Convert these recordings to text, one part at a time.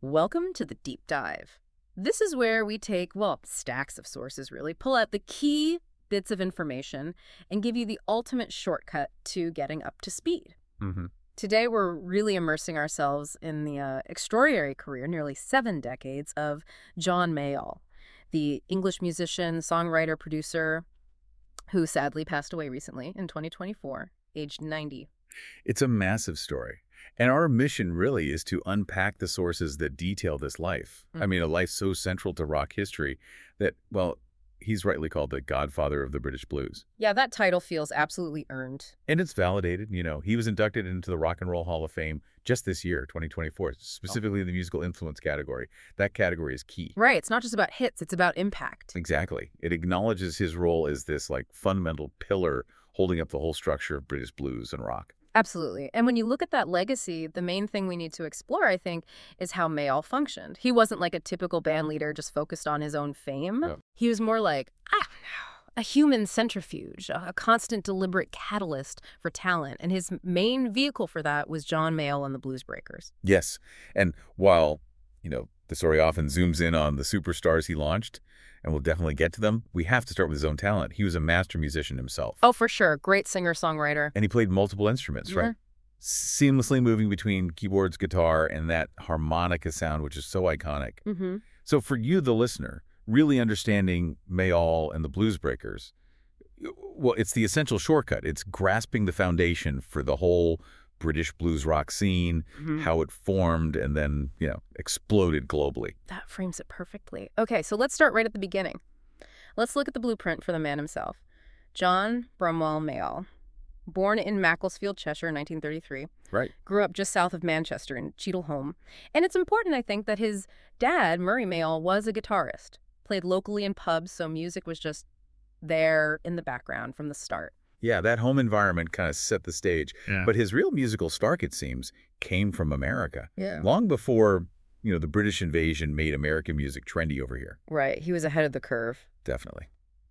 Welcome to the Deep Dive. This is where we take, well, stacks of sources really, pull out the key bits of information, and give you the ultimate shortcut to getting up to speed. Mm-hmm. Today, we're really immersing ourselves in the extraordinary career, nearly 7 decades, of John Mayall, the English musician, songwriter, producer, who sadly passed away recently in 2024, aged 90. It's a massive story. And our mission really is to unpack the sources that detail this life. I mean, a life so central to rock history that, well, he's rightly called the godfather of the British blues. Yeah, that title feels absolutely earned. And it's validated. He was inducted into the Rock and Roll Hall of Fame just this year, 2024, specifically in the musical influence category. That category is key. Right, it's not just about hits, it's about impact. Exactly. It acknowledges his role as this, fundamental pillar holding up the whole structure of British blues and rock. Absolutely. And when you look at that legacy, the main thing we need to explore, I think, is how Mayall functioned. He wasn't like a typical band leader just focused on his own fame. Yeah. He was more like, a human centrifuge, a constant deliberate catalyst for talent. And his main vehicle for that was John Mayall and the Blues Breakers. Yes. And while, the story often zooms in on the superstars he launched, and we'll definitely get to them, we have to start with his own talent. He was a master musician himself. Oh, for sure. Great singer-songwriter. And he played multiple instruments, right? Seamlessly moving between keyboards, guitar, and that harmonica sound, which is so iconic. Mm-hmm. So for you, the listener, really understanding Mayall and the Blues Breakers, well, it's the essential shortcut. It's grasping the foundation for the whole British blues rock scene, how it formed and then, exploded globally. That frames it perfectly. Okay, so let's start right at the beginning. Let's look at the blueprint for the man himself. John Bromwell Mayall, born in Macclesfield, Cheshire, 1933. Right. Grew up just south of Manchester in Cheadle-Hulme. And it's important, I think, that his dad, Murray Mayall, was a guitarist. Played locally in pubs, so music was just there in the background from the start. Yeah, that home environment kind of set the stage. Yeah. But his real musical spark, it seems, came from America. Yeah. Long before, the British invasion made American music trendy over here. Right. He was ahead of the curve. Definitely.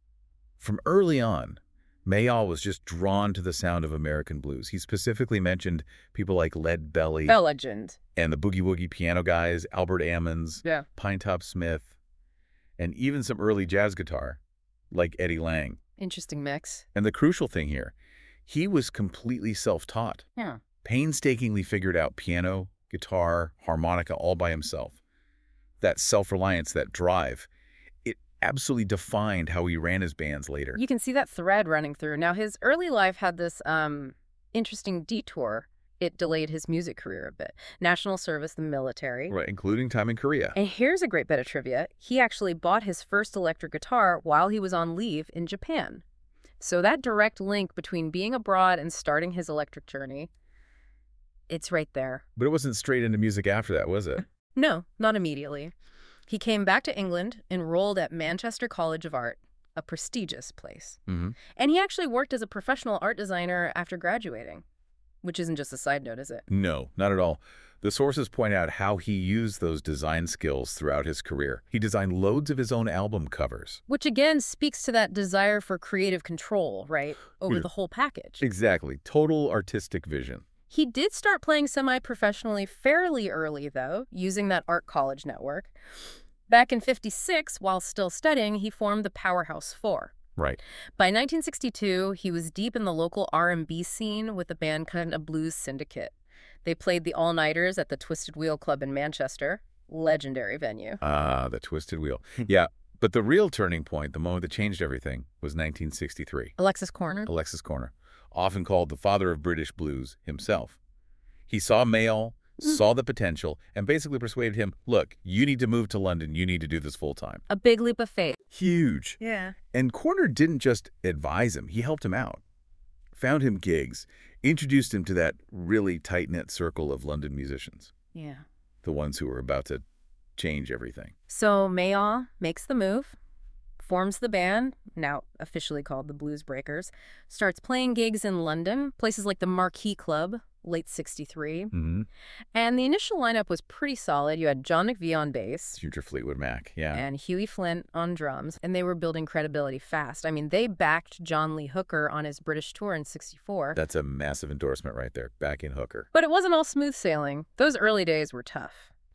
From early on, Mayall was just drawn to the sound of American blues. He specifically mentioned people like Lead Belly A legend. and the Boogie Woogie piano guys, Albert Ammons, Yeah. Pinetop Smith, and even some early jazz guitar like Eddie Lang. Interesting mix. And the crucial thing here, he was completely self-taught. Yeah. Painstakingly figured out piano, guitar, harmonica all by himself. That self-reliance, that drive, it absolutely defined how he ran his bands later. You can see that thread running through. Now, his early life had this interesting detour. It delayed his music career a bit. National service, the military. Right, including time in Korea. And here's a great bit of trivia. He actually bought his first electric guitar while he was on leave in Japan. So that direct link between being abroad and starting his electric journey, it's right there. But it wasn't straight into music after that, was it? No, not immediately. He came back to England, enrolled at Manchester College of Art, a prestigious place. Mm-hmm. And he actually worked as a professional art designer after graduating. Which isn't just a side note, is it? No, not at all. The sources point out how he used those design skills throughout his career. He designed loads of his own album covers. Which again speaks to that desire for creative control, right? Over Yeah. the whole package. Exactly. Total artistic vision. He did start playing semi-professionally fairly early, though, using that art college network. Back in '56, while still studying, he formed the Powerhouse Four. Right. By 1962, he was deep in the local R&B scene with the band Kind of Blues Syndicate. They played the all-nighters at the Twisted Wheel Club in Manchester, legendary venue. Ah, the Twisted Wheel. Yeah, but the real turning point, the moment that changed everything, was 1963. Alexis Corner. Alexis Corner, often called the father of British blues himself. He saw Mayall, saw the potential, and basically persuaded him, look, you need to move to London. You need to do this full time. A big leap of faith. Huge. Yeah. And Corner didn't just advise him. He helped him out, found him gigs, introduced him to that really tight-knit circle of London musicians, Yeah. the ones who were about to change everything. So Mayall makes the move, forms the band, now officially called the Blues Breakers, starts playing gigs in London, places like the Marquee Club, late '63. Mm-hmm. And the initial lineup was pretty solid. You had John McVie on bass Future Fleetwood Mac, yeah. and Huey Flint on drums, and they were building credibility fast. I mean, they backed John Lee Hooker on his British tour in '64. That's a massive endorsement right there, back in Hooker. But it wasn't all smooth sailing. Those early days were tough.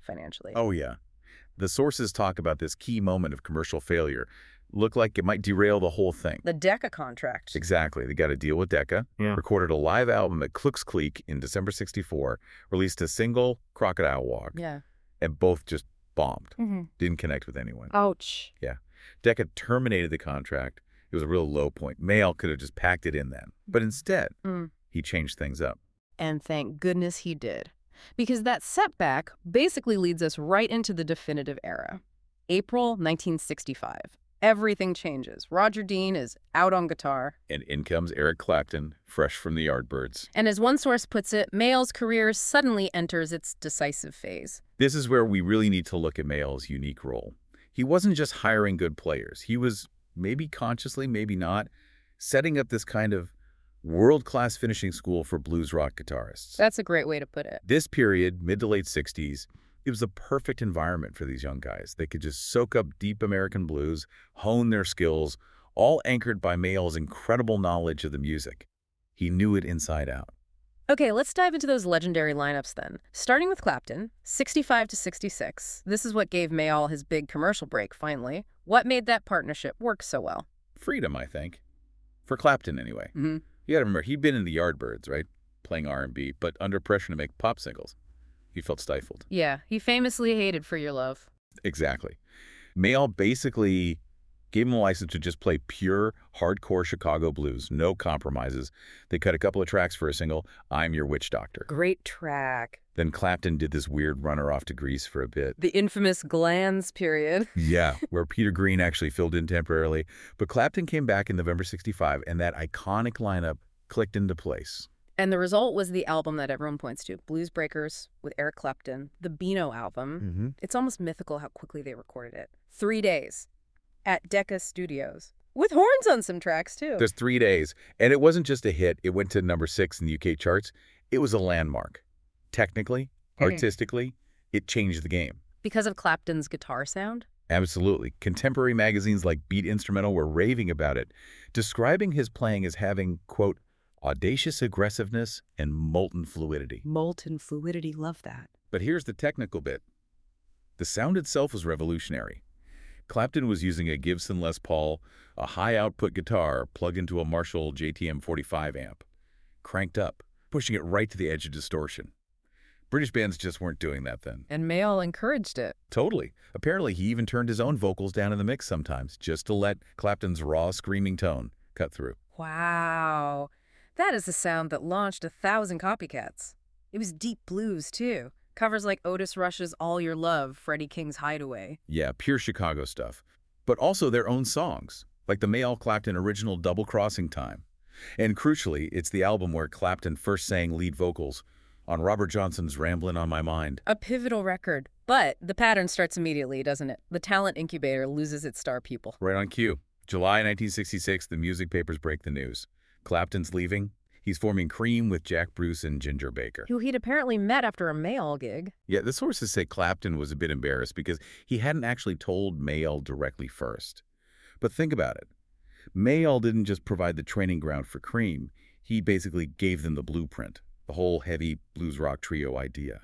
financially. Oh, yeah. The sources talk about this key moment of commercial failure. Looked like it might derail the whole thing. The Decca contract. Exactly. They got a deal with Decca, recorded a live album at Klux in December 64, released a single, Crocodile Walk, Yeah. and both just bombed. Mm-hmm. Didn't connect with anyone. Ouch. Yeah. Decca terminated the contract. It was a real low point. Mayall could have just packed it in then. But instead, he changed things up. And thank goodness he did. Because that setback basically leads us right into the definitive era. April 1965. Everything changes. Roger Dean is out on guitar. And in comes Eric Clapton, fresh from the Yardbirds. And as one source puts it, Mayall's career suddenly enters its decisive phase. This is where we really need to look at Mayall's unique role. He wasn't just hiring good players. He was, maybe consciously, maybe not, setting up this kind of world-class finishing school for blues rock guitarists. That's a great way to put it. This period, mid to late 60s, it was the perfect environment for these young guys. They could just soak up deep American blues, hone their skills, all anchored by Mayall's incredible knowledge of the music. He knew it inside out. Okay, let's dive into those legendary lineups then. Starting with Clapton, 65 to 66. This is what gave Mayall his big commercial break, finally. What made that partnership work so well? Freedom, I think. For Clapton, anyway. Mm-hmm. You gotta remember, he'd been in the Yardbirds, right? Playing R&B, but under pressure to make pop singles. He felt stifled. Yeah, he famously hated For Your Love. Exactly. Mayall basically gave him a license to just play pure, hardcore Chicago blues, no compromises. They cut a couple of tracks for a single, I'm Your Witch Doctor. Great track. Then Clapton did this weird runner off to Grease for a bit. The infamous Glands period. Yeah, where Peter Green actually filled in temporarily. But Clapton came back in November 65, and that iconic lineup clicked into place. And the result was the album that everyone points to, Blues Breakers with Eric Clapton, the Beano album. Mm-hmm. It's almost mythical how quickly they recorded it. 3 days at Decca Studios, with horns on some tracks, too. There's 3 days, and it wasn't just a hit. It went to number 6 in the UK charts. It was a landmark. Technically, artistically, it changed the game. Because of Clapton's guitar sound? Absolutely. Contemporary magazines like Beat Instrumental were raving about it, describing his playing as having, quote, audacious aggressiveness and molten fluidity. Molten fluidity, love that. But here's the technical bit. The sound itself was revolutionary. Clapton was using a Gibson Les Paul, a high-output guitar plugged into a Marshall JTM 45 amp, cranked up, pushing it right to the edge of distortion. British bands just weren't doing that then. And Mayall encouraged it. Totally. Apparently, he even turned his own vocals down in the mix sometimes, just to let Clapton's raw, screaming tone cut through. Wow. That is a sound that launched 1,000 copycats. It was deep blues, too. Covers like Otis Rush's All Your Love, Freddie King's Hideaway. Yeah, pure Chicago stuff. But also their own songs, like the Mayall Clapton original Double Crossing Time. And crucially, it's the album where Clapton first sang lead vocals on Robert Johnson's Ramblin' on My Mind. A pivotal record. But the pattern starts immediately, doesn't it? The talent incubator loses its star pupil. Right on cue. July 1966, the music papers break the news. Clapton's leaving. He's forming Cream with Jack Bruce and Ginger Baker, who he'd apparently met after a Mayall gig. Yeah, the sources say Clapton was a bit embarrassed because he hadn't actually told Mayall directly first. But think about it. Mayall didn't just provide the training ground for Cream. He basically gave them the blueprint, the whole heavy blues rock trio idea.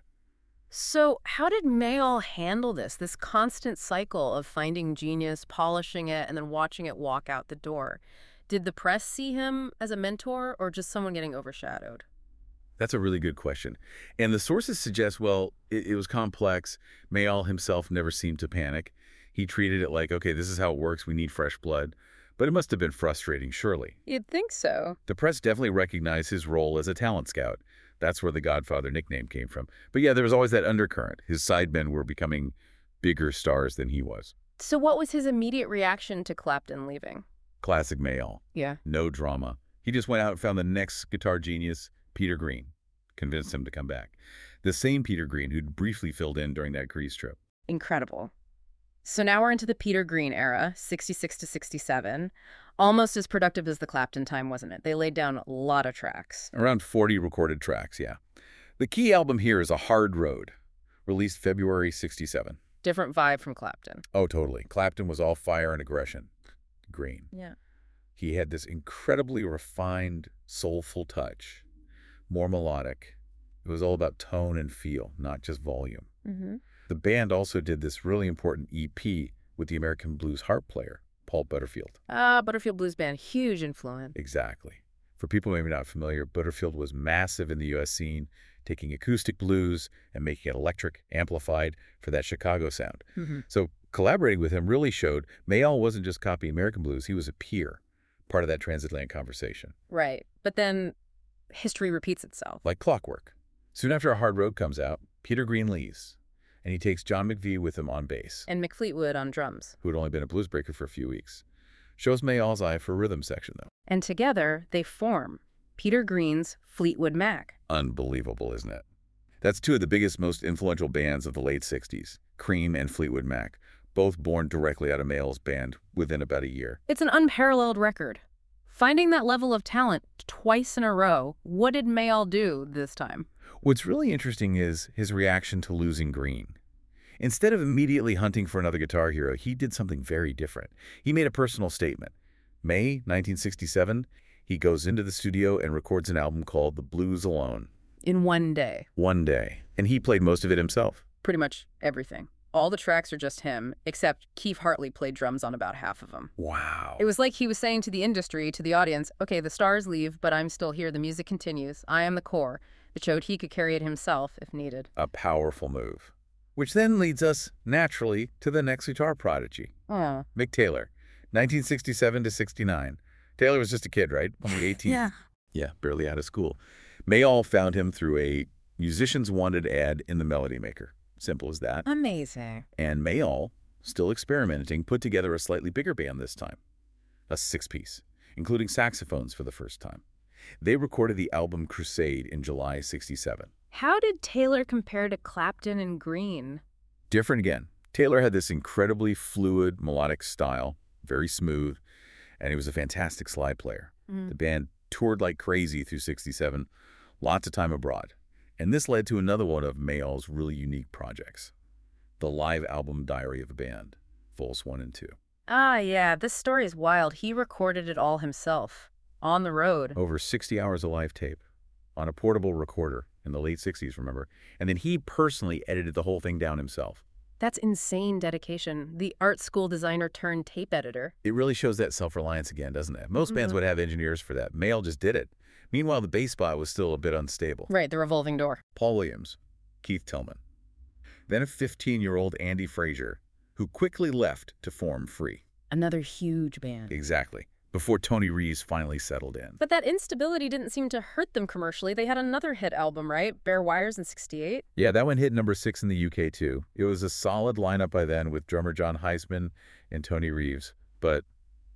So how did Mayall handle this constant cycle of finding genius, polishing it, and then watching it walk out the door? Did the press see him as a mentor or just someone getting overshadowed? That's a really good question. And the sources suggest, well, it was complex. Mayall himself never seemed to panic. He treated it like, okay, this is how it works. We need fresh blood. But it must have been frustrating, surely. You'd think so. The press definitely recognized his role as a talent scout. That's where the Godfather nickname came from. But yeah, there was always that undercurrent. His sidemen were becoming bigger stars than he was. So what was his immediate reaction to Clapton leaving? Classic Mayall. Yeah. No drama. He just went out and found the next guitar genius, Peter Green. Convinced him to come back. The same Peter Green who'd briefly filled in during that Grease trip. Incredible. So now we're into the Peter Green era, 66 to 67. Almost as productive as the Clapton time, wasn't it? They laid down a lot of tracks. Around 40 recorded tracks, yeah. The key album here is A Hard Road, released February 67. Different vibe from Clapton. Oh, totally. Clapton was all fire and aggression. Green. Yeah. He had this incredibly refined, soulful touch, more melodic. It was all about tone and feel, not just volume. Mm-hmm. The band also did this really important EP with the American blues harp player, Paul Butterfield. Butterfield Blues Band, huge influence. Exactly. For people maybe not familiar, Butterfield was massive in the U.S. scene, taking acoustic blues and making it electric, amplified for that Chicago sound. So collaborating with him really showed Mayall wasn't just copying American blues, he was a peer, part of that transatlantic conversation. Right. But then history repeats itself. Like clockwork. Soon after A Hard Road comes out, Peter Green leaves, and he takes John McVie with him on bass. And Mick Fleetwood on drums. Who had only been a blues breaker for a few weeks. Shows Mayall's eye for rhythm section, though. And together, they form Peter Green's Fleetwood Mac. Unbelievable, isn't it? That's two of the biggest, most influential bands of the late 60s, Cream and Fleetwood Mac, both born directly out of Mayall's band within about a year. It's an unparalleled record. Finding that level of talent twice in a row, what did Mayall do this time? What's really interesting is his reaction to losing Green. Instead of immediately hunting for another guitar hero, he did something very different. He made a personal statement. May 1967, he goes into the studio and records an album called The Blues Alone. In one day. One day. And he played most of it himself. Pretty much everything. All the tracks are just him, except Keith Hartley played drums on about half of them. Wow. It was like he was saying to the industry, to the audience, okay, the stars leave, but I'm still here. The music continues. I am the core. It showed he could carry it himself if needed. A powerful move. Which then leads us, naturally, to the next guitar prodigy. Mick Taylor, 1967 to 69. Taylor was just a kid, right? Only 18. Yeah, barely out of school. Mayall found him through a Musicians Wanted ad in the Melody Maker. Simple as that. Amazing. And Mayall, still experimenting, put together a slightly bigger band this time. A six-piece, including saxophones for the first time. They recorded the album Crusade in July 67. How did Taylor compare to Clapton and Green? Different again. Taylor had this incredibly fluid, melodic style, very smooth, and he was a fantastic slide player. The band toured like crazy through 67, lots of time abroad. And this led to another one of Mayall's really unique projects, the live album Diary of a Band, Vols 1 and 2. Yeah, this story is wild. He recorded it all himself, on the road. Over 60 hours of live tape, on a portable recorder in the late 60s, remember? And then he personally edited the whole thing down himself. That's insane dedication. The art school designer turned tape editor. It really shows that self-reliance again, doesn't it? Most bands would have engineers for that. Mayall just did it. Meanwhile, the bass spot was still a bit unstable. Right, the revolving door. Paul Williams, Keith Tillman. Then a 15-year-old Andy Frazier, who quickly left to form Free. Another huge band. Exactly. Before Tony Reeves finally settled in. But that instability didn't seem to hurt them commercially. They had another hit album, right? Bare Wires in 68? Yeah, that one hit number 6 in the UK, too. It was a solid lineup by then with drummer John Heisman and Tony Reeves. But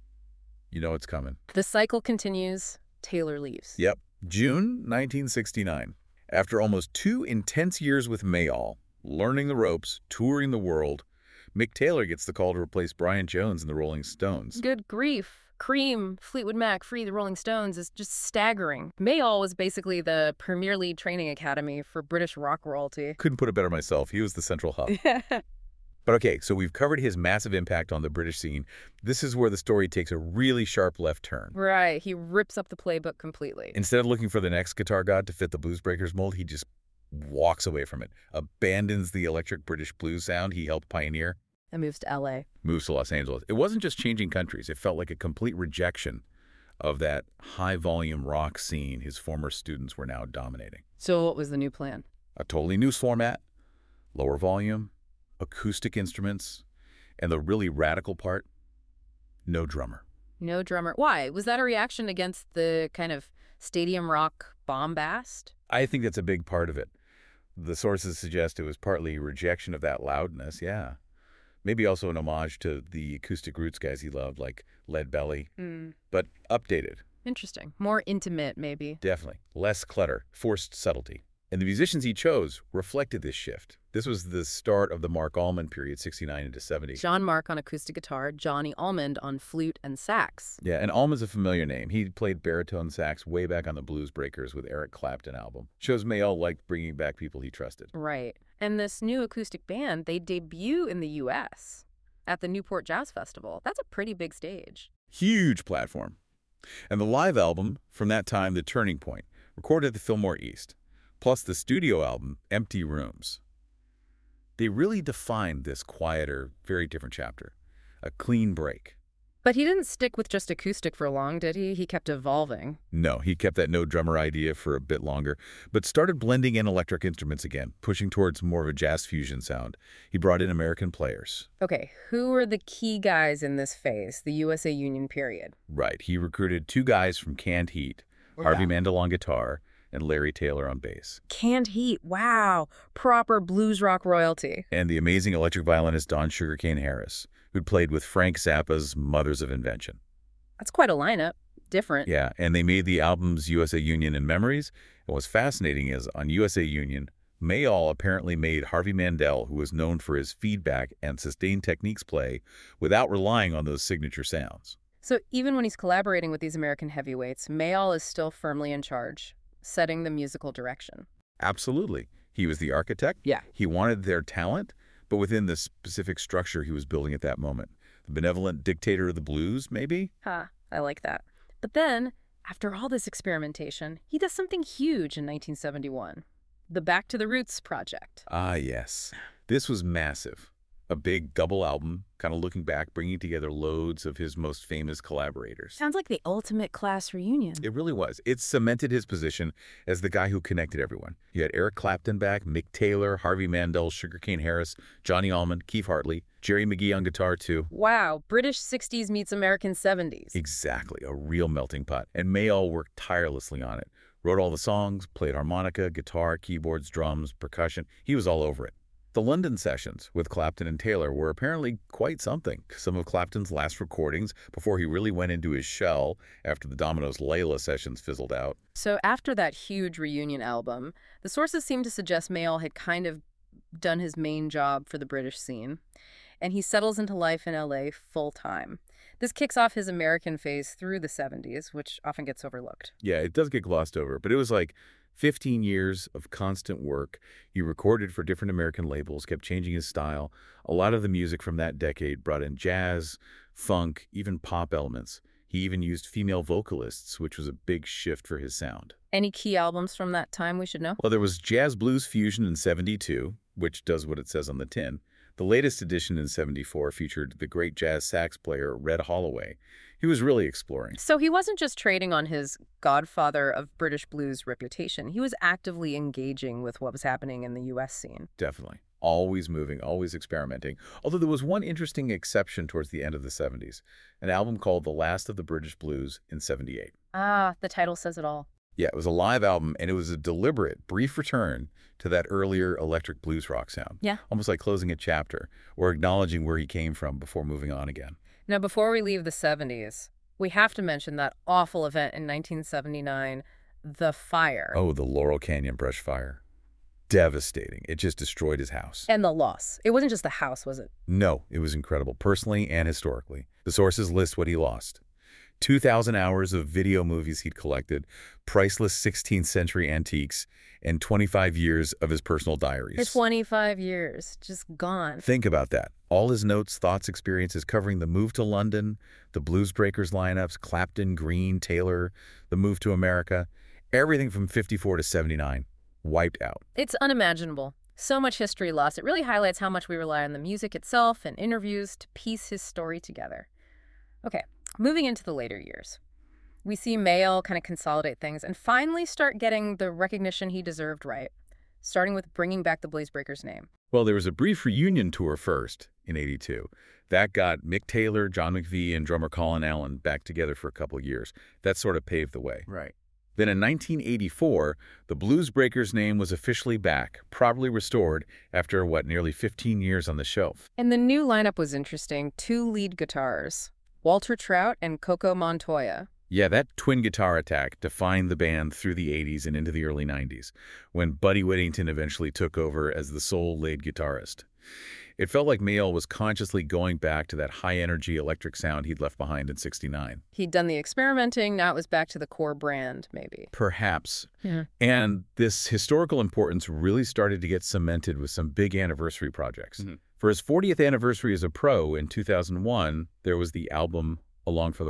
you know it's coming. The cycle continues. Taylor leaves. Yep. June 1969. After almost 2 intense years with Mayall, learning the ropes, touring the world, Mick Taylor gets the call to replace Brian Jones in the Rolling Stones. Good grief. Cream, Fleetwood Mac, Free, the Rolling Stones is just staggering. Mayall was basically the Premier League training academy for British rock royalty. Couldn't put it better myself. He was the central hub. But okay, so we've covered his massive impact on the British scene. This is where the story takes a really sharp left turn. Right, he rips up the playbook completely. Instead of looking for the next guitar god to fit the Blues Breakers mold, he just walks away from it, abandons the electric British blues sound he helped pioneer, And moves to L.A. moves to Los Angeles. It wasn't just changing countries. It felt like a complete rejection of that high-volume rock scene his former students were now dominating. So what was the new plan? A totally new format, lower volume, acoustic instruments, and the really radical part, no drummer. No drummer. Why? Was that a reaction against the kind of stadium rock bombast? I think that's a big part of it. The sources suggest it was partly rejection of that loudness, yeah. Maybe also an homage to the acoustic roots guys he loved, like Lead Belly, but updated. Interesting. More intimate, maybe. Definitely. Less clutter, forced subtlety. And the musicians he chose reflected this shift. This was the start of the Mark Almond period, 69 into 70. John Mark on acoustic guitar, Johnny Almond on flute and sax. Yeah, and Almond's a familiar name. He played baritone sax way back on the Blues Breakers with Eric Clapton album. Shows Mayall liked bringing back people he trusted. Right. And this new acoustic band, they debut in the U.S. at the Newport Jazz Festival. That's a pretty big stage. Huge platform. And the live album, from that time, The Turning Point, recorded at the Fillmore East, plus the studio album, Empty Rooms. They really defined this quieter, very different chapter. A clean break. But he didn't stick with just acoustic for long, did he? He kept evolving. No, he kept that no drummer idea for a bit longer, but started blending in electric instruments again, pushing towards more of a jazz fusion sound. He brought in American players. Okay, who are the key guys in this phase, the USA Union period? Right, he recruited 2 guys from Canned Heat, Harvey Mandel on guitar, and Larry Taylor on bass. Canned Heat, wow, proper blues rock royalty. And the amazing electric violinist Don Sugarcane Harris, who'd played with Frank Zappa's Mothers of Invention. That's quite a lineup. Different. Yeah, and they made the albums USA Union and Memories. And what's fascinating is, on USA Union, Mayall apparently made Harvey Mandel, who was known for his feedback and sustained techniques, play without relying on those signature sounds. So even when he's collaborating with these American heavyweights, Mayall is still firmly in charge, setting the musical direction. Absolutely. He was the architect. Yeah. He wanted their talent, but within the specific structure he was building at that moment. The benevolent dictator of the blues, maybe? I like that. But then, after all this experimentation, he does something huge in 1971. The Back to the Roots project. Ah, yes. This was massive. A big double album, kind of looking back, bringing together loads of his most famous collaborators. Sounds like the ultimate class reunion. It really was. It cemented his position as the guy who connected everyone. You had Eric Clapton back, Mick Taylor, Harvey Mandel, Sugarcane Harris, Johnny Allman, Keith Hartley, Jerry McGee on guitar too. Wow, British 60s meets American 70s. Exactly, a real melting pot. And Mayall worked tirelessly on it. Wrote all the songs, played harmonica, guitar, keyboards, drums, percussion. He was all over it. The London sessions with Clapton and Taylor were apparently quite something. Some of Clapton's last recordings before he really went into his shell after the Domino's Layla sessions fizzled out. So after that huge reunion album, the sources seem to suggest Mayall had kind of done his main job for the British scene, and he settles into life in LA full-time. This kicks off his American phase through the 70s, which often gets overlooked. Yeah, it does get glossed over, but it was like 15 years of constant work. He recorded for different American labels, kept changing his style. A lot of the music from that decade brought in jazz, funk, even pop elements. He even used female vocalists, which was a big shift for his sound. Any key albums from that time we should know? Well, there was Jazz Blues Fusion in '72, which does what it says on the tin. The latest edition in '74 featured the great jazz sax player Red Holloway. He was really exploring. So he wasn't just trading on his godfather of British blues reputation. He was actively engaging with what was happening in the U.S. scene. Definitely. Always moving, always experimenting. Although there was one interesting exception towards the end of the 70s, an album called The Last of the British Blues in '78. Ah, the title says it all. Yeah, it was a live album, and it was a deliberate, brief return to that earlier electric blues rock sound. Yeah. Almost like closing a chapter or acknowledging where he came from before moving on again. Now, before we leave the 70s, we have to mention that awful event in 1979, the fire. Oh, the Laurel Canyon brush fire. Devastating. It just destroyed his house. And the loss. It wasn't just the house, was it? No, it was incredible, personally and historically. The sources list what he lost. 2,000 hours of video movies he'd collected, priceless 16th century antiques, and 25 years of his personal diaries. 25 years, just gone. Think about that. All his notes, thoughts, experiences covering the move to London, the Blues Breakers lineups, Clapton, Green, Taylor, the move to America, everything from '54 to '79, wiped out. It's unimaginable. So much history lost. It really highlights how much we rely on the music itself and interviews to piece his story together. Okay, moving into the later years. We see Mayall kind of consolidate things and finally start getting the recognition he deserved right, starting with bringing back the Blues Breakers name. Well, there was a brief reunion tour first in '82. That got Mick Taylor, John McVie, and drummer Colin Allen back together for a couple of years. That sort of paved the way. Right. Then in 1984, the Blues Breakers name was officially back, properly restored after, nearly 15 years on the shelf. And the new lineup was interesting. 2 lead guitars, Walter Trout and Coco Montoya. Yeah, that twin guitar attack defined the band through the 80s and into the early 90s, when Buddy Whittington eventually took over as the sole lead guitarist. It felt like Mayall was consciously going back to that high-energy electric sound he'd left behind in '69. He'd done the experimenting, now it was back to the core brand, maybe. Perhaps. Yeah. And this historical importance really started to get cemented with some big anniversary projects. For his 40th anniversary as a pro in 2001, there was the album Along for the Ride.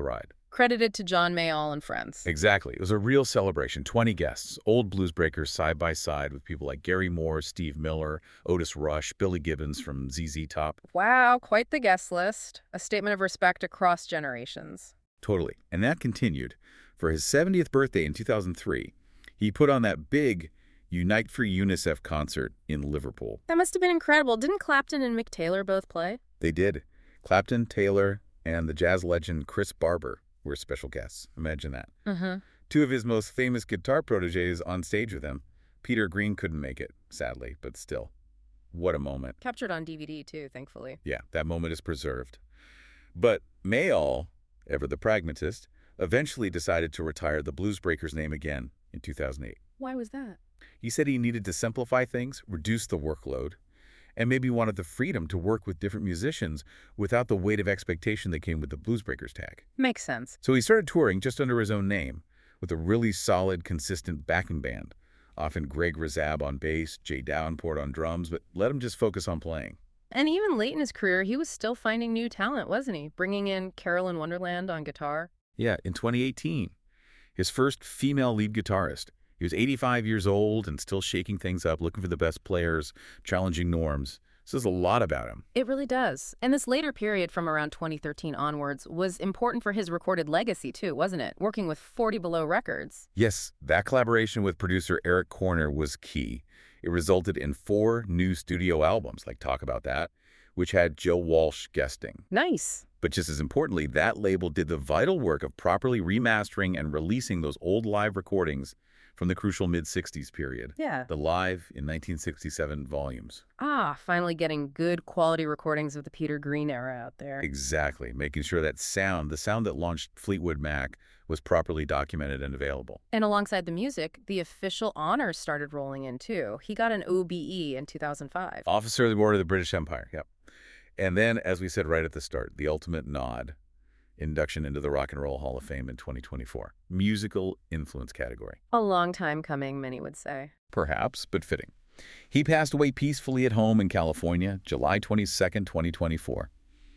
Credited to John Mayall and friends. Exactly. It was a real celebration. 20 guests, old blues breakers side by side with people like Gary Moore, Steve Miller, Otis Rush, Billy Gibbons from ZZ Top. Wow, quite the guest list. A statement of respect across generations. Totally. And that continued. For his 70th birthday in 2003, he put on that big Unite for UNICEF concert in Liverpool. That must have been incredible. Didn't Clapton and Mick Taylor both play? They did. Clapton, Taylor, and the jazz legend Chris Barber were special guests. Imagine that. Mm-hmm. Two of his most famous guitar protégés on stage with him. Peter Green couldn't make it, sadly, but still. What a moment. Captured on DVD, too, thankfully. Yeah, that moment is preserved. But Mayall, ever the pragmatist, eventually decided to retire the Blues Breakers name again in 2008. Why was that? He said he needed to simplify things, reduce the workload, and maybe wanted the freedom to work with different musicians without the weight of expectation that came with the Blues Breakers tag. Makes sense. So he started touring just under his own name, with a really solid, consistent backing band. Often Greg Razab on bass, Jay Davenport on drums, but let him just focus on playing. And even late in his career, he was still finding new talent, wasn't he? Bringing in Carolyn Wonderland on guitar. Yeah, in 2018, his first female lead guitarist. He was 85 years old and still shaking things up, looking for the best players, challenging norms. Says a lot about him. It really does. And this later period from around 2013 onwards was important for his recorded legacy, too, wasn't it? Working with 40 Below Records. Yes, that collaboration with producer Eric Corner was key. It resulted in 4 new studio albums, like Talk About That, which had Joe Walsh guesting. Nice. But just as importantly, that label did the vital work of properly remastering and releasing those old live recordings from the crucial mid-60s period. Yeah. The live in 1967 volumes. Finally getting good quality recordings of the Peter Green era out there. Exactly. Making sure that sound, the sound that launched Fleetwood Mac, was properly documented and available. And alongside the music, the official honors started rolling in, too. He got an OBE in 2005. Officer of the Order of the British Empire, yep. And then, as we said right at the start, the ultimate nod, induction into the Rock and Roll Hall of Fame in 2024. Musical influence category. A long time coming, many would say. Perhaps, but fitting. He passed away peacefully at home in California, July 22nd, 2024.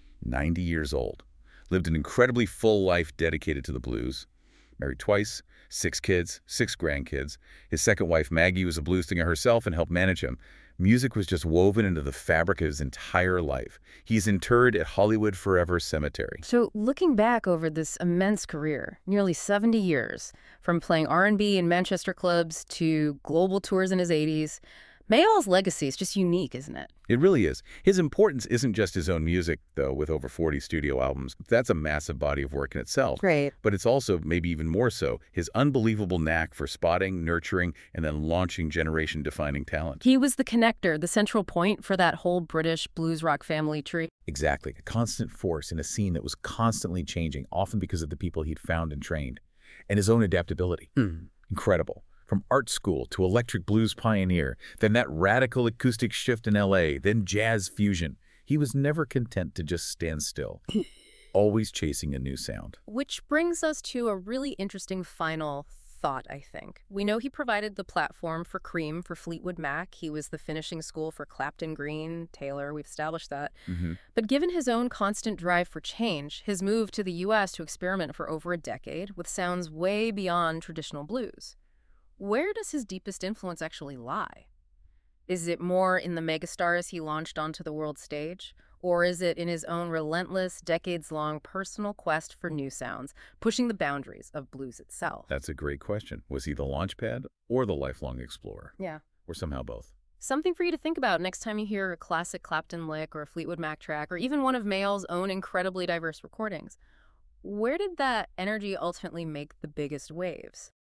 90 years old. Lived an incredibly full life dedicated to the blues. Married twice, 6 kids, 6 grandkids. His second wife, Maggie, was a blues singer herself and helped manage him. Music was just woven into the fabric of his entire life. He's interred at Hollywood Forever Cemetery. So looking back over this immense career, nearly 70 years, from playing R&B in Manchester clubs to global tours in his 80s, Mayall's legacy is just unique, isn't it? It really is. His importance isn't just his own music, though, with over 40 studio albums. That's a massive body of work in itself. Great. But it's also, maybe even more so, his unbelievable knack for spotting, nurturing, and then launching generation-defining talent. He was the connector, the central point for that whole British blues rock family tree. Exactly. A constant force in a scene that was constantly changing, often because of the people he'd found and trained. And his own adaptability. Incredible. From art school to electric blues pioneer, then that radical acoustic shift in L.A., then jazz fusion. He was never content to just stand still, always chasing a new sound. Which brings us to a really interesting final thought, I think. We know he provided the platform for Cream for Fleetwood Mac. He was the finishing school for Clapton, Green, Taylor. We've established that. But given his own constant drive for change, his move to the U.S. to experiment for over a decade with sounds way beyond traditional blues, where does his deepest influence actually lie? Is it more in the megastars he launched onto the world stage? Or is it in his own relentless, decades-long personal quest for new sounds, pushing the boundaries of blues itself? That's a great question. Was he the launchpad or the lifelong explorer? Yeah. Or somehow both? Something for you to think about next time you hear a classic Clapton lick or a Fleetwood Mac track, or even one of Mayall's own incredibly diverse recordings. Where did that energy ultimately make the biggest waves?